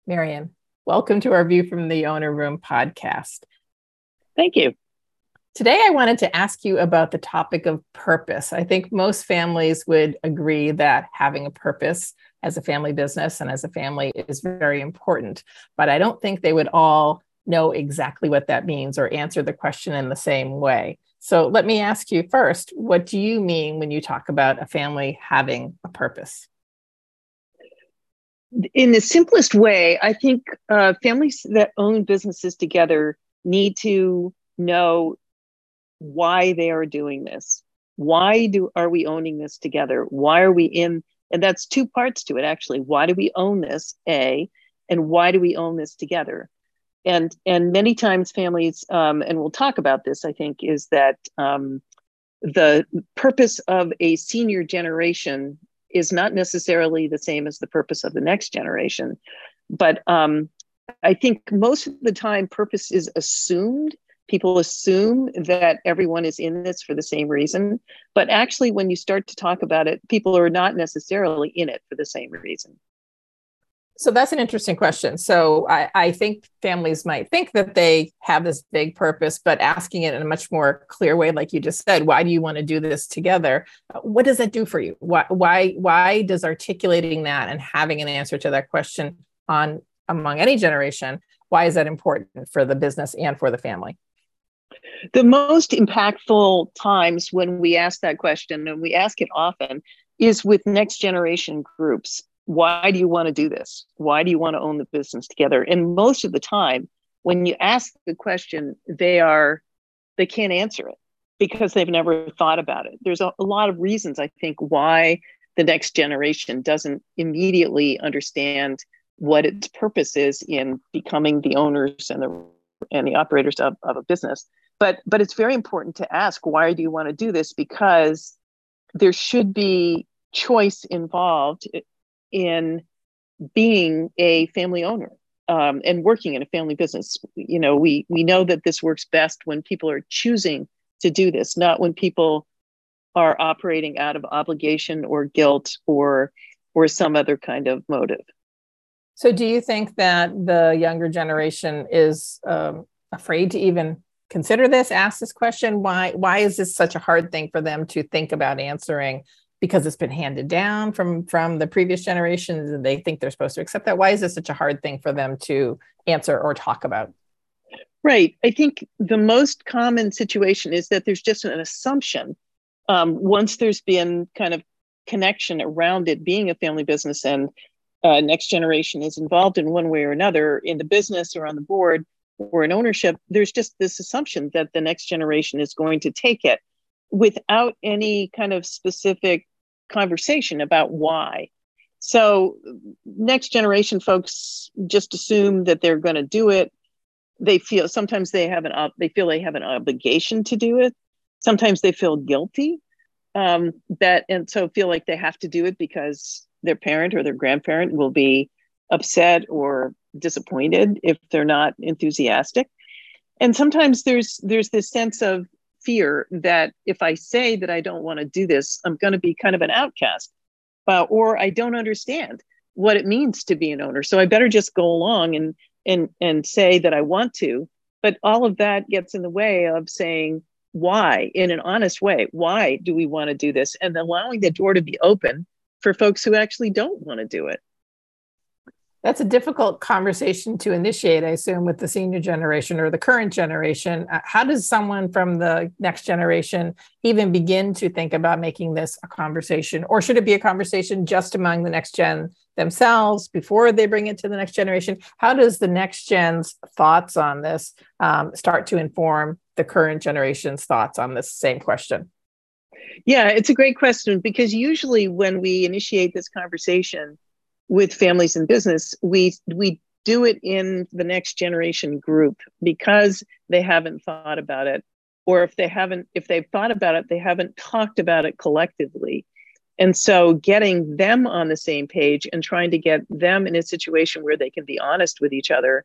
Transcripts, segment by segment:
Marian, welcome to our View from the Owner Room podcast. Thank you. Today, I wanted to ask you about the topic of purpose. I think most families would agree that having a purpose as a family business and as a family is very important, but I don't think they would all know exactly what that means or answer the question in the same way. So let me ask you first, what do you mean when you talk about a family having a purpose? In the simplest way, I think families that own businesses together need to know why they are doing this. Are we owning this together? Why are we in? And that's two parts to it, actually. Why do we own this, A, and why do we own this together? And many times families, and we'll talk about this, I think, is that the purpose of a senior generation is not necessarily the same as the purpose of the next generation. But I think most of the time purpose is assumed. People assume that everyone is in this for the same reason. But actually, when you start to talk about it, people are not necessarily in it for the same reason. So that's an interesting question. So I think families might think that they have this big purpose, but asking it in a much more clear way, like you just said, why do you want to do this together? What does that do for you? Why does articulating that and having an answer to that question among any generation, why is that important for the business and for the family? The most impactful times when we ask that question, and we ask it often, is with next generation groups. Why do you want to do this? Why do you want to own the business together? And most of the time, when you ask the question, they can't answer it because they've never thought about it. There's a lot of reasons, I think, why the next generation doesn't immediately understand what its purpose is in becoming the owners and the operators of a business. But it's very important to ask, why do you want to do this? Because there should be choice involved in being a family owner and working in a family business. You know, we know that this works best when people are choosing to do this, not when people are operating out of obligation or guilt or some other kind of motive. So do you think that the younger generation is afraid to even consider this, ask this question? Why is this such a hard thing for them to think about answering? Because it's been handed down from the previous generations and they think they're supposed to accept that? Why is this such a hard thing for them to answer or talk about? Right. I think the most common situation is that there's just an assumption. Once there's been kind of connection around it being a family business and next generation is involved in one way or another in the business or on the board or in ownership, there's just this assumption that the next generation is going to take it without any kind of specific conversation about why. So next generation folks just assume that they're going to do it. They feel sometimes they feel they have an obligation to do it. Sometimes they feel guilty and so feel like they have to do it because their parent or their grandparent will be upset or disappointed if they're not enthusiastic. And sometimes there's this sense of fear that if I say that I don't want to do this, I'm going to be kind of an outcast, or I don't understand what it means to be an owner. So I better just go along and say that I want to. But all of that gets in the way of saying why, in an honest way. Why do we want to do this? And allowing the door to be open for folks who actually don't want to do it. That's a difficult conversation to initiate, I assume, with the senior generation or the current generation. How does someone from the next generation even begin to think about making this a conversation? Or should it be a conversation just among the next gen themselves before they bring it to the next generation? How does the next gen's thoughts on this start to inform the current generation's thoughts on this same question? Yeah, it's a great question, because usually when we initiate this conversation with families in business, we do it in the next generation group because they haven't thought about it, or if they've thought about it, they haven't talked about it collectively. And so getting them on the same page and trying to get them in a situation where they can be honest with each other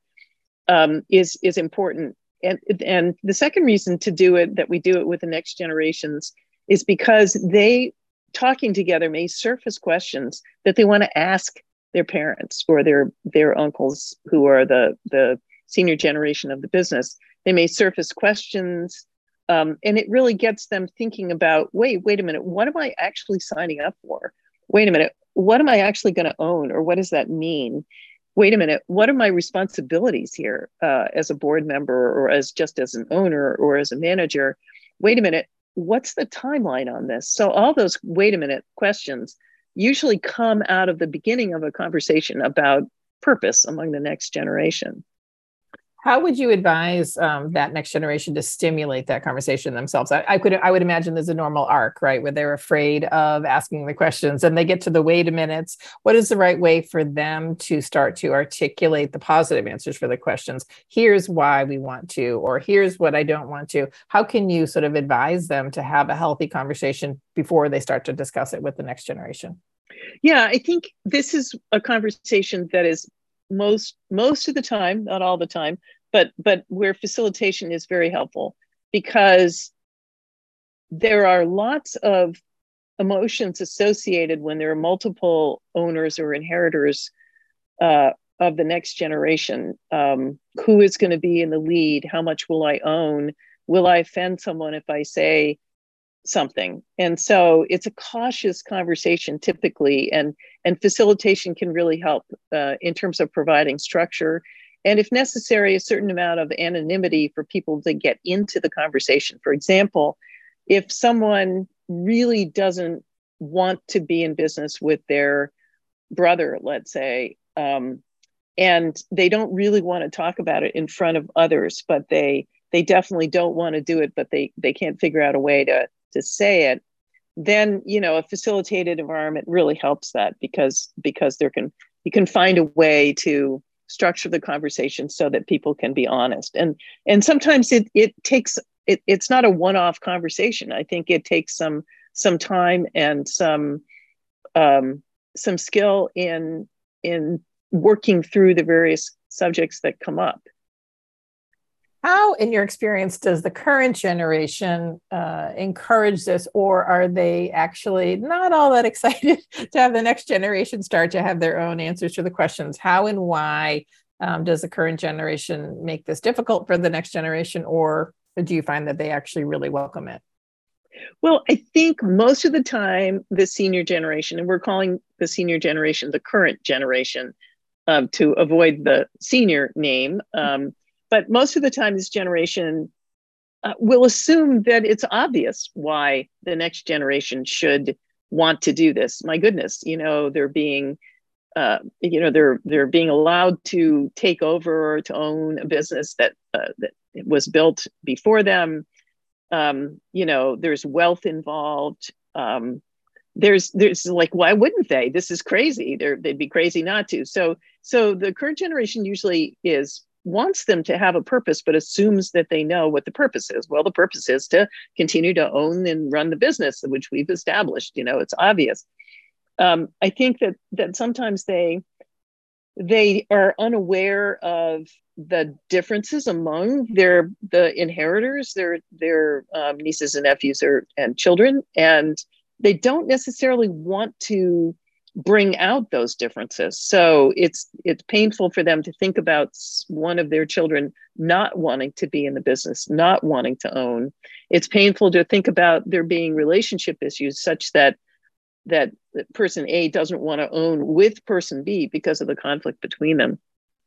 is important. And the second reason to do it, that we do it with the next generations, is because they talking together may surface questions that they want to ask their parents or their uncles who are the senior generation of the business. They may surface questions, and it really gets them thinking about, wait a minute, what am I actually signing up for? Wait a minute, what am I actually going to own, or what does that mean? Wait a minute, what are my responsibilities here as a board member, or as an owner, or as a manager? Wait a minute, what's the timeline on this? So all those wait a minute questions usually come out of the beginning of a conversation about purpose among the next generation. How would you advise that next generation to stimulate that conversation themselves? I would imagine there's a normal arc, right, where they're afraid of asking the questions, and they get to the wait a minutes. What is the right way for them to start to articulate the positive answers for the questions? Here's why we want to, or here's what I don't want to. How can you sort of advise them to have a healthy conversation before they start to discuss it with the next generation? Yeah, I think this is a conversation that is most of the time, not all the time, but where facilitation is very helpful, because there are lots of emotions associated when there are multiple owners or inheritors of the next generation. Who is going to be in the lead? How much will I own? Will I offend someone if I say something? And so it's a cautious conversation typically, and facilitation can really help in terms of providing structure, and if necessary, a certain amount of anonymity for people to get into the conversation. For example, if someone really doesn't want to be in business with their brother, let's say, and they don't really want to talk about it in front of others, but they definitely don't want to do it, but they can't figure out a way to say it, then a facilitated environment really helps that, because you can find a way to structure the conversation so that people can be honest. And sometimes it's not a one-off conversation. I think it takes some time and some skill in working through the various subjects that come up. How, in your experience, does the current generation encourage this, or are they actually not all that excited to have the next generation start to have their own answers to the questions? How and why does the current generation make this difficult for the next generation, or do you find that they actually really welcome it? Well, I think most of the time, the senior generation, and we're calling the senior generation the current generation to avoid the senior name, but most of the time, this generation will assume that it's obvious why the next generation should want to do this. My goodness, they're being, they're being allowed to take over or to own a business that was built before them. There's wealth involved. There's like, why wouldn't they? This is crazy. They'd be crazy not to. So the current generation usually wants them to have a purpose, but assumes that they know what the purpose is. Well, the purpose is to continue to own and run the business, which we've established. It's obvious. I think that sometimes they are unaware of the differences among the inheritors, their nieces and nephews and children, and they don't necessarily want to bring out those differences. So it's painful for them to think about one of their children not wanting to be in the business, not wanting to own. It's painful to think about there being relationship issues such that person A doesn't want to own with person B because of the conflict between them.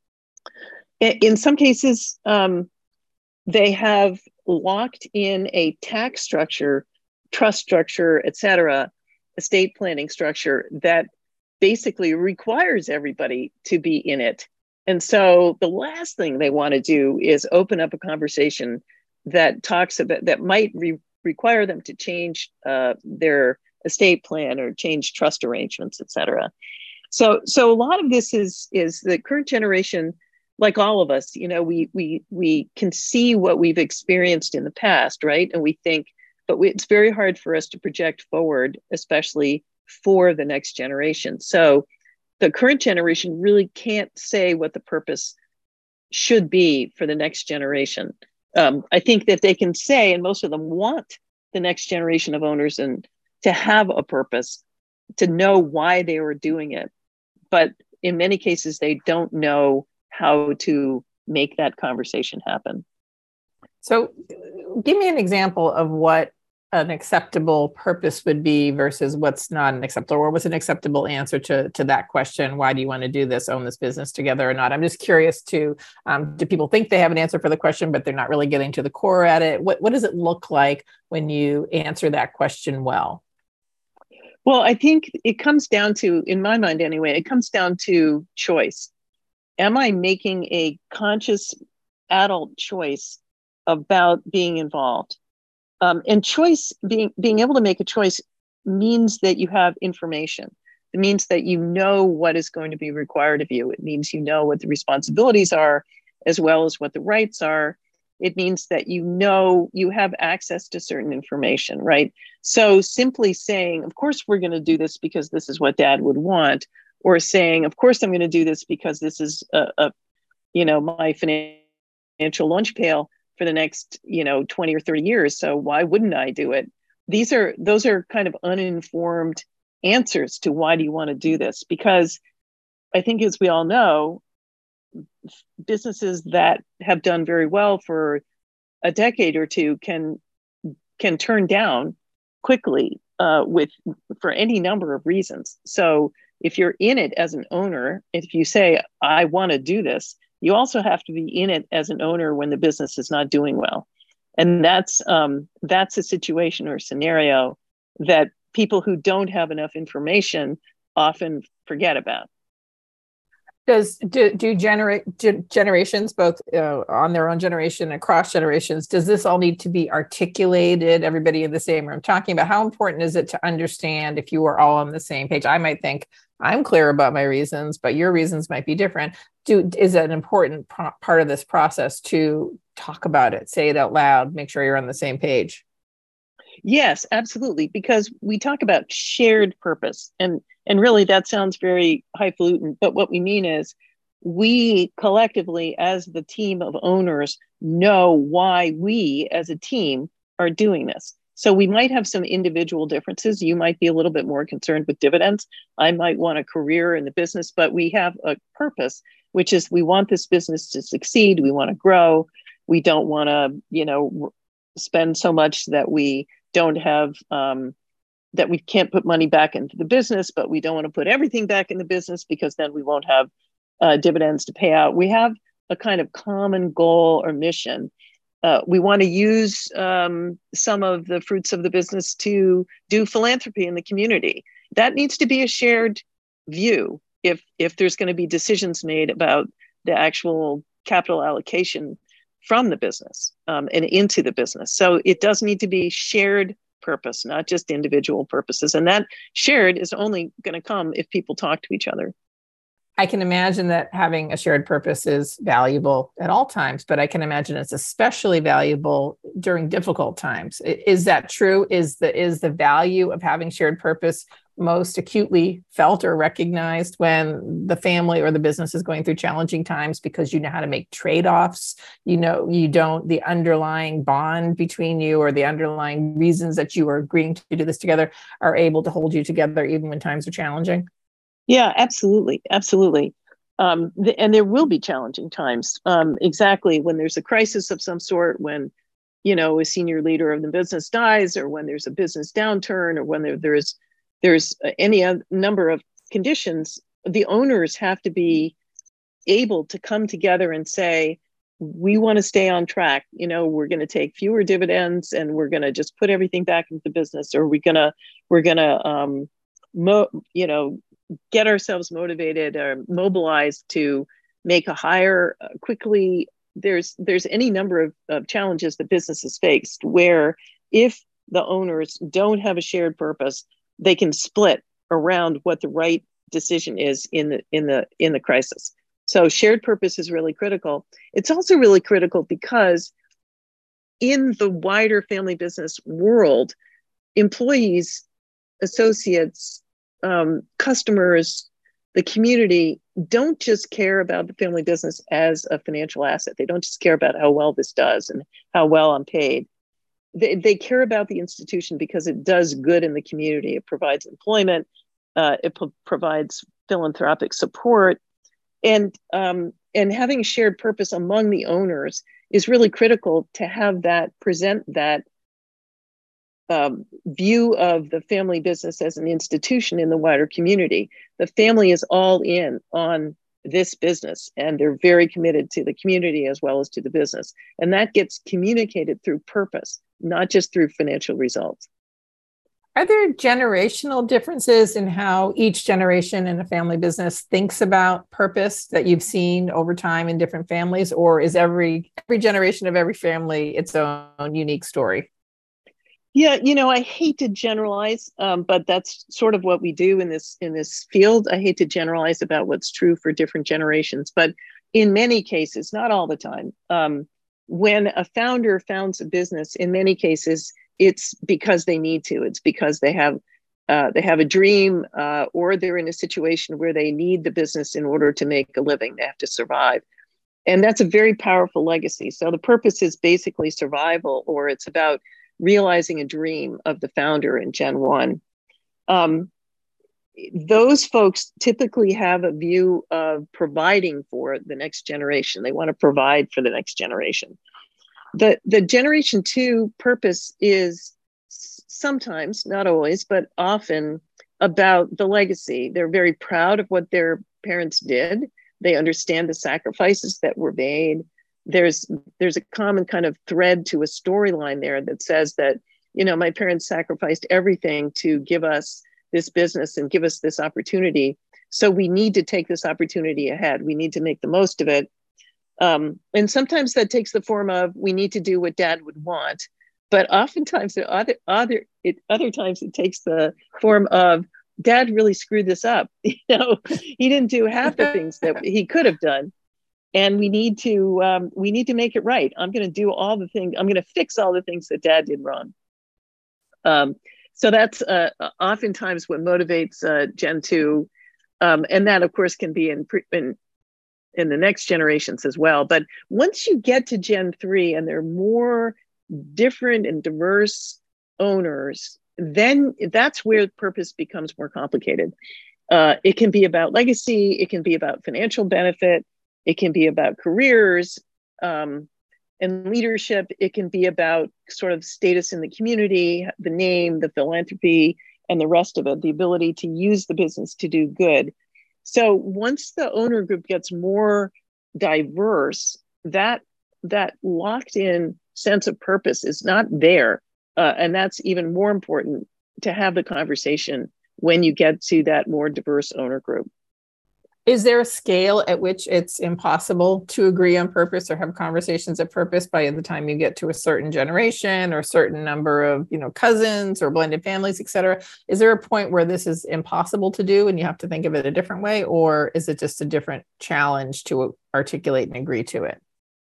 In some cases, they have locked in a tax structure, trust structure, et cetera, estate planning structure that basically requires everybody to be in it. And so the last thing they want to do is open up a conversation that talks about, that might require them to change their estate plan or change trust arrangements, et cetera. So a lot of this is the current generation, like all of us, we can see what we've experienced in the past, right? And we think, but it's very hard for us to project forward, especially for the next generation. So the current generation really can't say what the purpose should be for the next generation. I think that they can say, and most of them want the next generation of owners and to have a purpose, to know why they were doing it. But in many cases, they don't know how to make that conversation happen. So give me an example of what an acceptable purpose would be versus what's not an acceptable, or what's an acceptable answer to that question. Why do you want to do this, own this business together or not? I'm just curious do people think they have an answer for the question, but they're not really getting to the core at it? What does it look like when you answer that question well? Well, I think it comes down to, in my mind anyway, it comes down to choice. Am I making a conscious adult choice about being involved? And choice, being able to make a choice means that you have information. It means that you know what is going to be required of you. It means you know what the responsibilities are, as well as what the rights are. It means that you know you have access to certain information, right? So simply saying, of course, we're going to do this because this is what dad would want, or saying, of course, I'm going to do this because this is my financial lunch pail for the next 20 or 30 years, so why wouldn't I do it? Those are kind of uninformed answers to why do you want to do this, because I think, as we all know, businesses that have done very well for a decade or two can turn down quickly for any number of reasons. So if you're in it as an owner, if you say, I want to do this, you also have to be in it as an owner when the business is not doing well. And that's a situation or scenario that people who don't have enough information often forget about. Do generations, both on their own generation, across generations, does this all need to be articulated, everybody in the same room talking about? How important is it to understand if you are all on the same page? I might think I'm clear about my reasons, but your reasons might be different. Is it an important part of this process to talk about it, say it out loud, make sure you're on the same page? Yes, absolutely. Because we talk about shared purpose, and really that sounds very highfalutin, but what we mean is we collectively, as the team of owners, know why we as a team are doing this. So we might have some individual differences. You might be a little bit more concerned with dividends. I might want a career in the business, but we have a purpose, which is we want this business to succeed. We want to grow. We don't want to, spend so much that we don't have, that we can't put money back into the business, but we don't want to put everything back in the business because then we won't have dividends to pay out. We have a kind of common goal or mission. We want to use some of the fruits of the business to do philanthropy in the community. That needs to be a shared view if there's going to be decisions made about the actual capital allocation from the business and into the business. So it does need to be shared purpose, not just individual purposes. And that shared is only going to come if people talk to each other. I can imagine that having a shared purpose is valuable at all times, but I can imagine it's especially valuable during difficult times. Is that true? Is the value of having shared purpose most acutely felt or recognized when the family or the business is going through challenging times, because you know how to make trade-offs? The underlying bond between you or the underlying reasons that you are agreeing to do this together are able to hold you together even when times are challenging? Yeah, absolutely. Absolutely. And there will be challenging times. Exactly. When there's a crisis of some sort, when, a senior leader of the business dies, or when there's a business downturn, or when there's any number of conditions, the owners have to be able to come together and say, we want to stay on track. We're going to take fewer dividends and we're going to just put everything back into the business, or we're going to get ourselves motivated or mobilized to make a hire quickly. There's any number of challenges that businesses faced where if the owners don't have a shared purpose, they can split around what the right decision is in the crisis. So shared purpose is really critical. It's also really critical because in the wider family business world, employees, associates, customers, the community don't just care about the family business as a financial asset. They don't just care about how well this does and how well I'm paid. They care about the institution because it does good in the community. It provides employment. It provides philanthropic support. And having shared purpose among the owners is really critical to have that present that view of the family business as an institution in the wider community. The family is all in on this business, and they're very committed to the community as well as to the business. And that gets communicated through purpose, not just through financial results. Are there generational differences in how each generation in a family business thinks about purpose that you've seen over time in different families, or is every generation of every family its own unique story? Yeah, I hate to generalize, but that's sort of what we do in this field. I hate to generalize about what's true for different generations, but in many cases, not all the time, when a founder founds a business, in many cases, it's because they need to. It's because they have a dream, or they're in a situation where they need the business in order to make a living. They have to survive. And that's a very powerful legacy. So the purpose is basically survival, or it's about realizing a dream of the founder in Gen 1. Those folks typically have a view of providing for the next generation. They want to provide for the next generation. The Generation 2 purpose is sometimes, not always, but often about the legacy. They're very proud of what their parents did. They understand the sacrifices that were made. There's a common kind of thread to a storyline there that says that, my parents sacrificed everything to give us this business and give us this opportunity. So we need to take this opportunity ahead. We need to make the most of it. And sometimes that takes the form of, we need to do what Dad would want. But oftentimes, other times it takes the form of, Dad really screwed this up. He didn't do half the things that he could have done. And we need to make it right. I'm going to do all the things. I'm going to fix all the things that Dad did wrong. So that's oftentimes what motivates Gen 2, and that of course can be in the next generations as well. But once you get to Gen 3 and there are more different and diverse owners, then that's where purpose becomes more complicated. It can be about legacy. It can be about financial benefit. It can be about careers and leadership. It can be about sort of status in the community, the name, the philanthropy, and the rest of it, the ability to use the business to do good. So once the owner group gets more diverse, that locked in sense of purpose is not there. And that's even more important to have the conversation when you get to that more diverse owner group. Is there a scale at which it's impossible to agree on purpose or have conversations of purpose by the time you get to a certain generation or a certain number of, cousins or blended families, et cetera? Is there a point where this is impossible to do and you have to think of it a different way? Or is it just a different challenge to articulate and agree to it?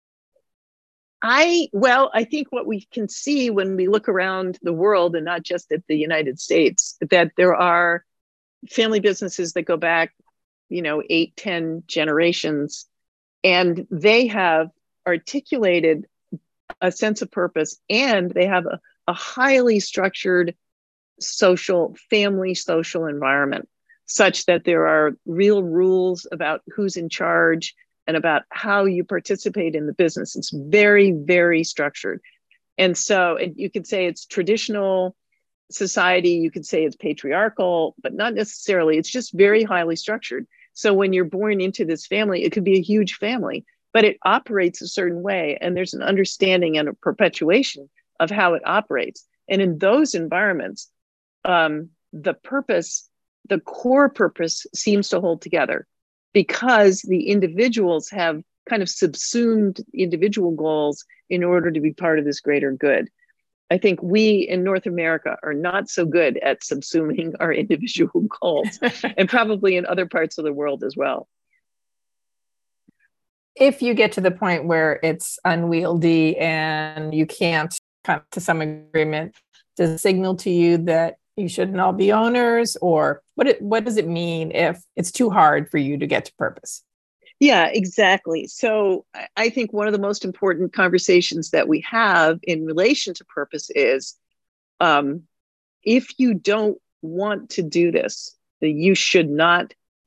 I think what we can see when we look around the world, and not just at the United States, that there are family businesses that go back 8, 10 generations, and they have articulated a sense of purpose, and they have a highly structured social environment, such that there are real rules about who's in charge and about how you participate in the business. It's very, very structured. And so you could say it's traditional society, you could say it's patriarchal, but not necessarily. It's just very highly structured. So when you're born into this family, it could be a huge family, but it operates a certain way. And there's an understanding and a perpetuation of how it operates. And in those environments, the core purpose seems to hold together because the individuals have kind of subsumed individual goals in order to be part of this greater good. I think we in North America are not so good at subsuming our individual goals, and probably in other parts of the world as well. If you get to the point where it's unwieldy and you can't come to some agreement, does it signal to you that you shouldn't all be owners? Or what does it mean if it's too hard for you to get to purpose? Yeah, exactly. So I think one of the most important conversations that we have in relation to purpose is, if you don't want to do this, you should not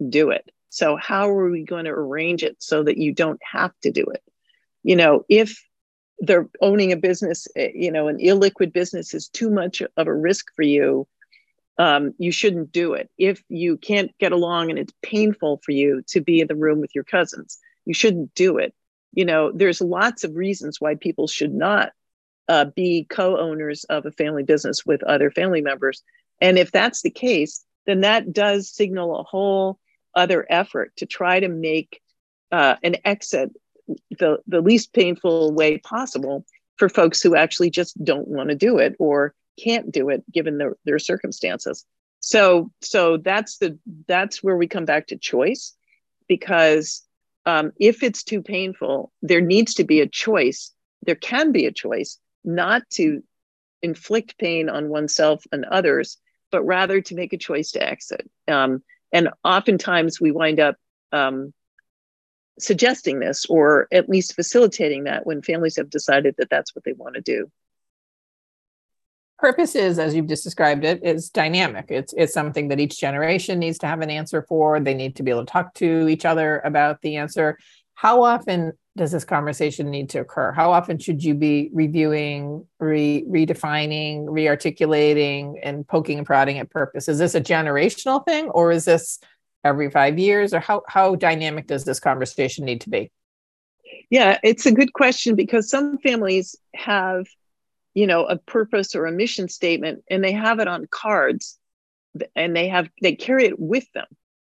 do it. So how are we going to arrange it so that you don't have to do it? If they're owning a business, an illiquid business is too much of a risk for you, you shouldn't do it. If you can't get along and it's painful for you to be in the room with your cousins, you shouldn't do it. There's lots of reasons why people should not be co-owners of a family business with other family members. And if that's the case, then that does signal a whole other effort to try to make an exit the least painful way possible for folks who actually just don't want to do it or can't do it given their circumstances. So that's where we come back to choice, because if it's too painful, there needs to be a choice. There can be a choice not to inflict pain on oneself and others, but rather to make a choice to exit. And oftentimes we wind up suggesting this, or at least facilitating that, when families have decided that that's what they want to do. Purpose is, as you've just described it, is dynamic. It's something that each generation needs to have an answer for. They need to be able to talk to each other about the answer. How often does this conversation need to occur? How often should you be reviewing, redefining, rearticulating, and poking and prodding at purpose? Is this a generational thing, or is this every 5 years, or how dynamic does this conversation need to be? Yeah, it's a good question, because some families have, a purpose or a mission statement, and they have it on cards, and they carry it with them.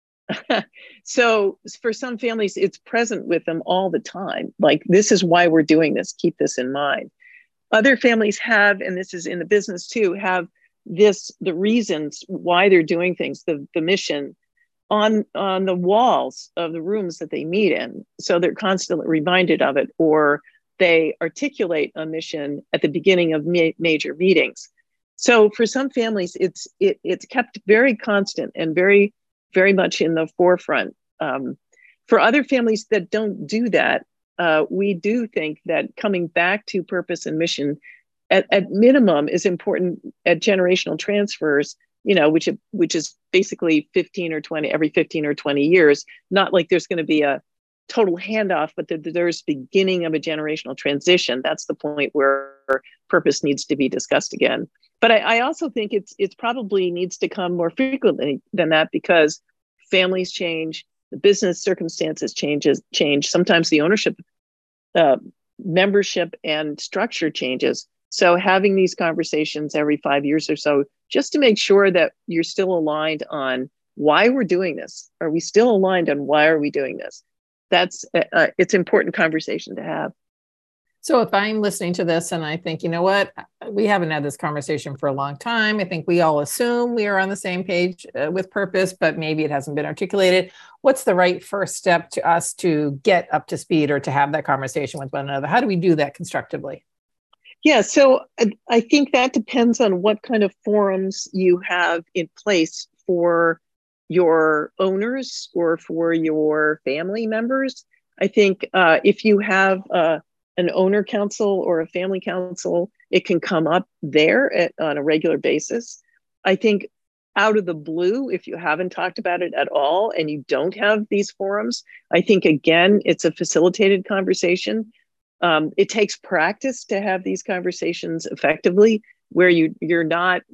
So for some families, it's present with them all the time. Like, this is why we're doing this. Keep this in mind. Other families have, and this is in the business too, have the reasons why they're doing things, the mission on the walls of the rooms that they meet in. So they're constantly reminded of it, or they articulate a mission at the beginning of major meetings. So for some families, it's kept very constant and very, very much in the forefront. For other families that don't do that, we do think that coming back to purpose and mission at minimum is important at generational transfers, which is basically 15 or 20, every 15 or 20 years. Not like there's going to be a total handoff, but there's beginning of a generational transition. That's the point where purpose needs to be discussed again. But I also think it's probably needs to come more frequently than that, because families change, the business circumstances change. Sometimes the ownership, membership, and structure changes. So having these conversations every 5 years or so, just to make sure that you're still aligned on why we're doing this. Are we still aligned on why are we doing this? It's an important conversation to have. So if I'm listening to this and I think, you know what, we haven't had this conversation for a long time. I think we all assume we are on the same page with purpose, but maybe it hasn't been articulated. What's the right first step to us to get up to speed or to have that conversation with one another? How do we do that constructively? Yeah, so I think that depends on what kind of forums you have in place for your owners or for your family members. I think if you have an owner council or a family council, it can come up there on a regular basis. I think out of the blue, if you haven't talked about it at all and you don't have these forums, I think, again, it's a facilitated conversation. It takes practice to have these conversations effectively, where you're not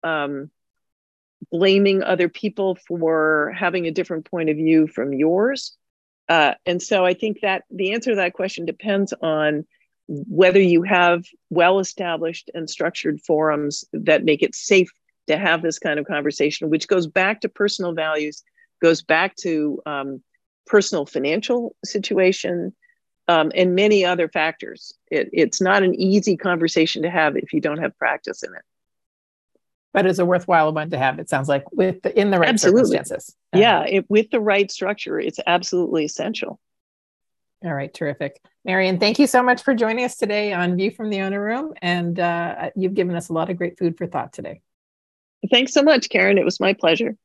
blaming other people for having a different point of view from yours. And so I think that the answer to that question depends on whether you have well-established and structured forums that make it safe to have this kind of conversation, which goes back to personal values, goes back to personal financial situation, and many other factors. It's not an easy conversation to have if you don't have practice in it. But it's a worthwhile one to have, it sounds like, in the right Absolutely. circumstances. Yeah, with the right structure, it's absolutely essential. All right, terrific. Marian, thank you so much for joining us today on View from the Owner Room. And you've given us a lot of great food for thought today. Thanks so much, Karen. It was my pleasure.